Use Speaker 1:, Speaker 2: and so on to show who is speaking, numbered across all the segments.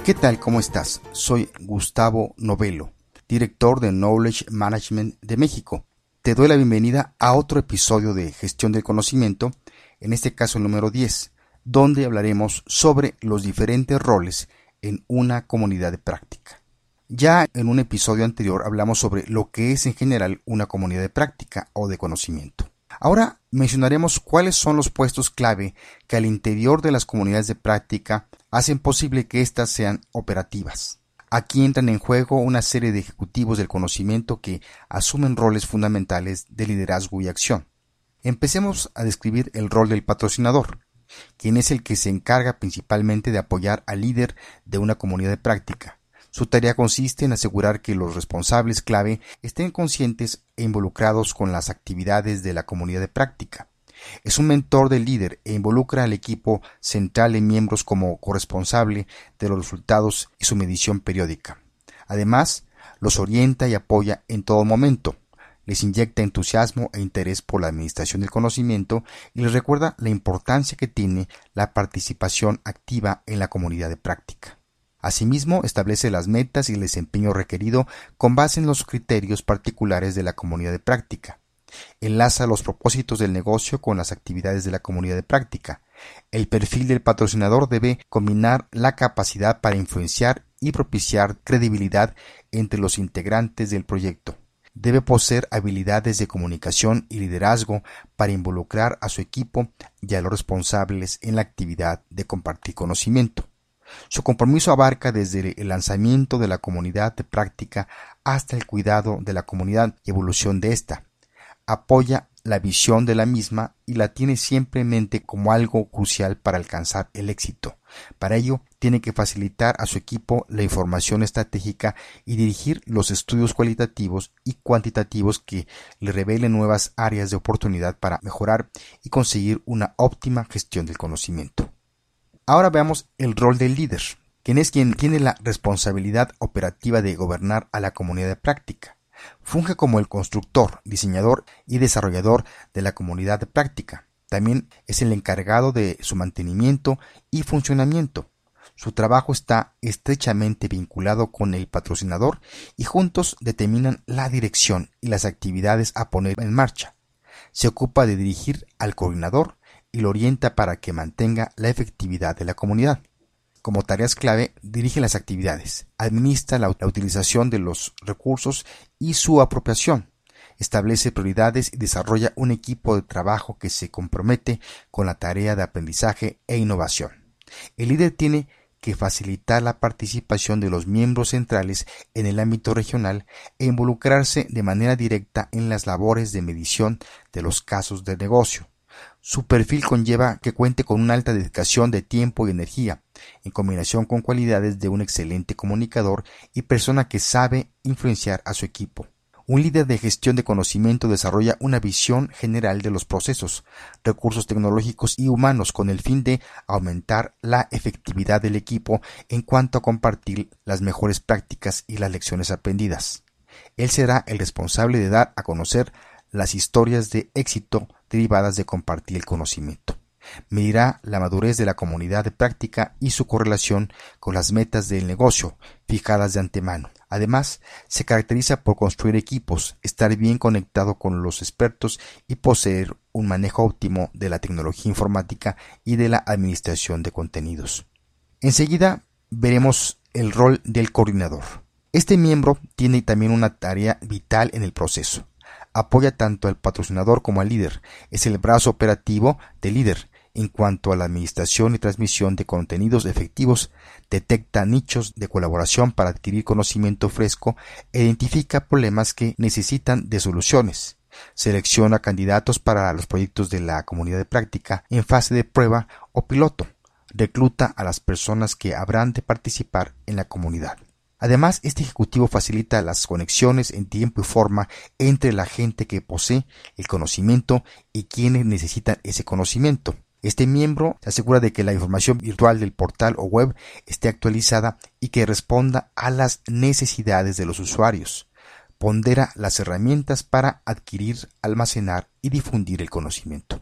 Speaker 1: ¿Qué tal? ¿Cómo estás? Soy Gustavo Novello, director de Knowledge Management de México. Te doy la bienvenida a otro episodio de Gestión del Conocimiento, en este caso el número 10, donde hablaremos sobre los diferentes roles en una comunidad de práctica. Ya en un episodio anterior hablamos sobre lo que es en general una comunidad de práctica o de conocimiento. Ahora mencionaremos cuáles son los puestos clave que al interior de las comunidades de práctica hacen posible que éstas sean operativas. Aquí entran en juego una serie de ejecutivos del conocimiento que asumen roles fundamentales de liderazgo y acción. Empecemos a describir el rol del patrocinador, quien es el que se encarga principalmente de apoyar al líder de una comunidad de práctica. Su tarea consiste en asegurar que los responsables clave estén conscientes e involucrados con las actividades de la comunidad de práctica. Es un mentor del líder e involucra al equipo central de miembros como corresponsable de los resultados y su medición periódica. Además, los orienta y apoya en todo momento. Les inyecta entusiasmo e interés por la administración del conocimiento y les recuerda la importancia que tiene la participación activa en la comunidad de práctica. Asimismo, establece las metas y el desempeño requerido con base en los criterios particulares de la comunidad de práctica. Enlaza los propósitos del negocio con las actividades de la comunidad de práctica. El perfil del patrocinador debe combinar la capacidad para influenciar y propiciar credibilidad entre los integrantes del proyecto. Debe poseer habilidades de comunicación y liderazgo para involucrar a su equipo y a los responsables en la actividad de compartir conocimiento. Su compromiso abarca desde el lanzamiento de la comunidad de práctica hasta el cuidado de la comunidad y evolución de ésta. Apoya la visión de la misma y la tiene siempre en mente como algo crucial para alcanzar el éxito. Para ello, tiene que facilitar a su equipo la información estratégica y dirigir los estudios cualitativos y cuantitativos que le revelen nuevas áreas de oportunidad para mejorar y conseguir una óptima gestión del conocimiento. Ahora veamos el rol del líder, quien tiene la responsabilidad operativa de gobernar a la comunidad de práctica. Funge como el constructor, diseñador y desarrollador de la comunidad de práctica. También es el encargado de su mantenimiento y funcionamiento. Su trabajo está estrechamente vinculado con el patrocinador y juntos determinan la dirección y las actividades a poner en marcha. Se ocupa de dirigir al coordinador y lo orienta para que mantenga la efectividad de la comunidad. Como tareas clave, dirige las actividades, administra la utilización de los recursos y su apropiación, establece prioridades y desarrolla un equipo de trabajo que se compromete con la tarea de aprendizaje e innovación. El líder tiene que facilitar la participación de los miembros centrales en el ámbito regional e involucrarse de manera directa en las labores de medición de los casos de negocio. Su perfil conlleva que cuente con una alta dedicación de tiempo y energía, en combinación con cualidades de un excelente comunicador y persona que sabe influenciar a su equipo. Un líder de gestión de conocimiento desarrolla una visión general de los procesos, recursos tecnológicos y humanos con el fin de aumentar la efectividad del equipo en cuanto a compartir las mejores prácticas y las lecciones aprendidas. Él será el responsable de dar a conocer las historias de éxito derivadas de compartir el conocimiento. Medirá la madurez de la comunidad de práctica y su correlación con las metas del negocio fijadas de antemano. Además, se caracteriza por construir equipos, estar bien conectado con los expertos y poseer un manejo óptimo de la tecnología informática y de la administración de contenidos. Enseguida veremos el rol del coordinador. Este miembro tiene también una tarea vital en el proceso. Apoya tanto al patrocinador como al líder. Es el brazo operativo del líder en cuanto a la administración y transmisión de contenidos efectivos. Detecta nichos de colaboración para adquirir conocimiento fresco e identifica problemas que necesitan de soluciones. Selecciona candidatos para los proyectos de la comunidad de práctica en fase de prueba o piloto. Recluta a las personas que habrán de participar en la comunidad. Además, este ejecutivo facilita las conexiones en tiempo y forma entre la gente que posee el conocimiento y quienes necesitan ese conocimiento. Este miembro se asegura de que la información virtual del portal o web esté actualizada y que responda a las necesidades de los usuarios. Pondera las herramientas para adquirir, almacenar y difundir el conocimiento.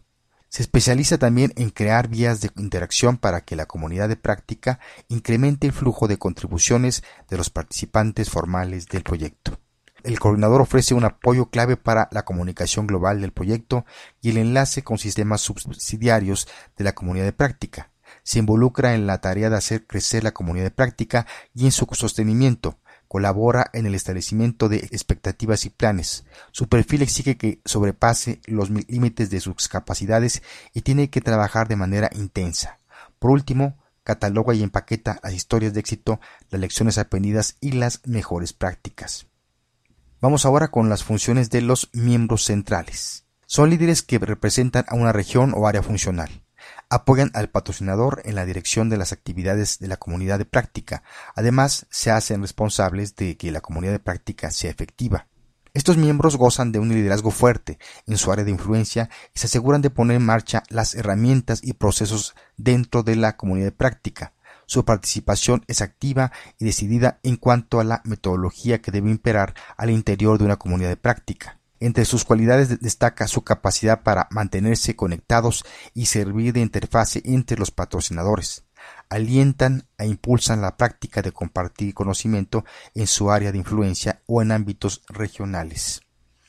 Speaker 1: Se especializa también en crear vías de interacción para que la comunidad de práctica incremente el flujo de contribuciones de los participantes formales del proyecto. El coordinador ofrece un apoyo clave para la comunicación global del proyecto y el enlace con sistemas subsidiarios de la comunidad de práctica. Se involucra en la tarea de hacer crecer la comunidad de práctica y en su sostenimiento. Colabora en el establecimiento de expectativas y planes. Su perfil exige que sobrepase los límites de sus capacidades y tiene que trabajar de manera intensa. Por último, cataloga y empaqueta las historias de éxito, las lecciones aprendidas y las mejores prácticas. Vamos ahora con las funciones de los miembros centrales. Son líderes que representan a una región o área funcional. Apoyan al patrocinador en la dirección de las actividades de la comunidad de práctica. Además, se hacen responsables de que la comunidad de práctica sea efectiva. Estos miembros gozan de un liderazgo fuerte en su área de influencia y se aseguran de poner en marcha las herramientas y procesos dentro de la comunidad de práctica. Su participación es activa y decidida en cuanto a la metodología que debe imperar al interior de una comunidad de práctica. Entre sus cualidades destaca su capacidad para mantenerse conectados y servir de interfase entre los patrocinadores. Alientan e impulsan la práctica de compartir conocimiento en su área de influencia o en ámbitos regionales.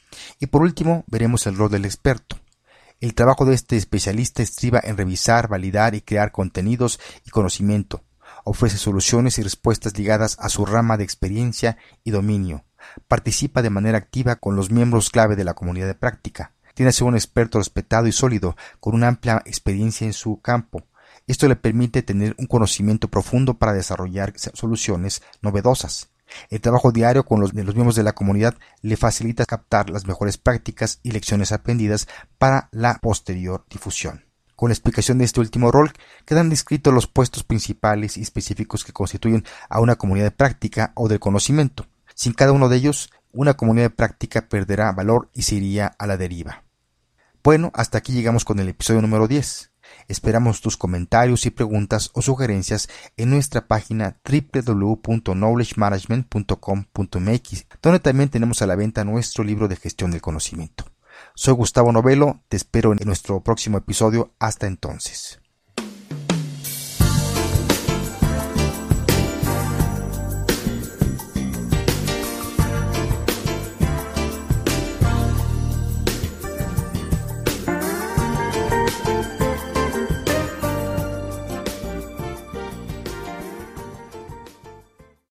Speaker 1: Y por último, veremos el rol del experto. El trabajo de este especialista estriba en revisar, validar y crear contenidos y conocimiento. Ofrece soluciones y respuestas ligadas a su rama de experiencia y dominio. Participa de manera activa con los miembros clave de la comunidad de práctica. Tiene a ser un experto respetado y sólido, con una amplia experiencia en su campo. Esto le permite tener un conocimiento profundo para desarrollar soluciones novedosas. El trabajo diario con los miembros de la comunidad le facilita captar las mejores prácticas y lecciones aprendidas para la posterior difusión. Con la explicación de este último rol, quedan descritos los puestos principales y específicos que constituyen a una comunidad de práctica o del conocimiento. Sin cada uno de ellos, una comunidad de práctica perderá valor y se iría a la deriva. Bueno, hasta aquí llegamos con el episodio número 10. Esperamos tus comentarios y preguntas o sugerencias en nuestra página www.knowledgemanagement.com.mx, donde también tenemos a la venta nuestro libro de gestión del conocimiento. Soy Gustavo Novello, te espero en nuestro próximo episodio. Hasta entonces.